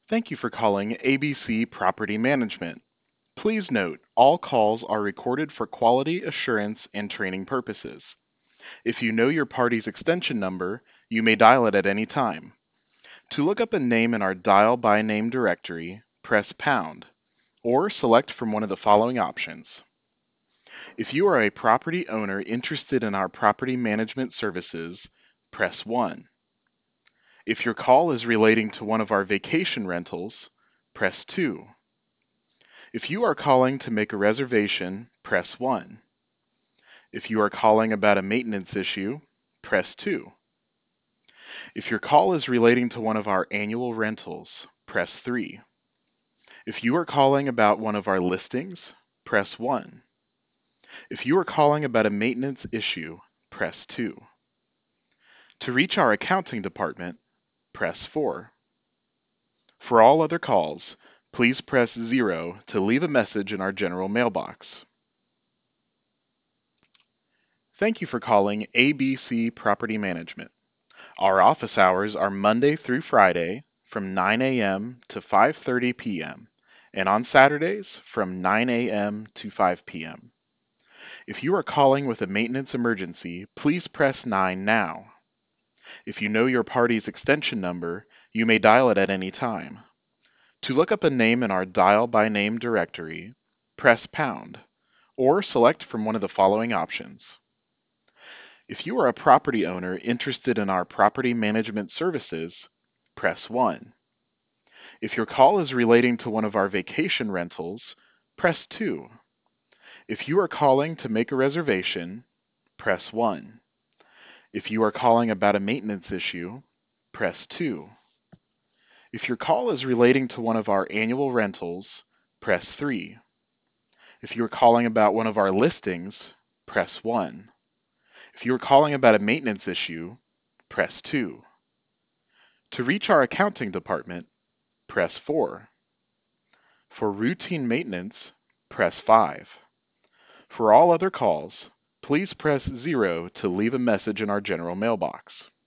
Thank you for calling ABC Property Management. Please note, all calls are recorded for quality assurance and training purposes. If you know your party's extension number, you may dial it at any time. To look up a name in our dial by name directory, press pound, or select from one of the following options. If you are a property owner interested in our property management services, press 1. If your call is relating to one of our vacation rentals, press 2. If you are calling to make a reservation, press 1. If you are calling about a maintenance issue, press 2. If your call is relating to one of our annual rentals, press 3. If you are calling about one of our listings, press 1. If you are calling about a maintenance issue, press 2. To reach our accounting department, press 4. For all other calls, please press 0 to leave a message in our general mailbox. Thank you for calling ABC Property Management. Our office hours are Monday through Friday from 9 a.m. to 5:30 p.m. and on Saturdays from 9 a.m. to 5 p.m. If you are calling with a maintenance emergency, please press 9 now. If you know your party's extension number, you may dial it at any time. To look up a name in our dial by name directory, press pound, or select from one of the following options. If you are a property owner interested in our property management services, press 1. If your call is relating to one of our vacation rentals, press 2. If you are calling to make a reservation, press 1. If you are calling about a maintenance issue, press 2. If your call is relating to one of our annual rentals, press 3. If you are calling about one of our listings, press 1. If you are calling about a maintenance issue, press 2. To reach our accounting department, press 4. For routine maintenance, press 5. For all other calls, please press 0 to leave a message in our general mailbox.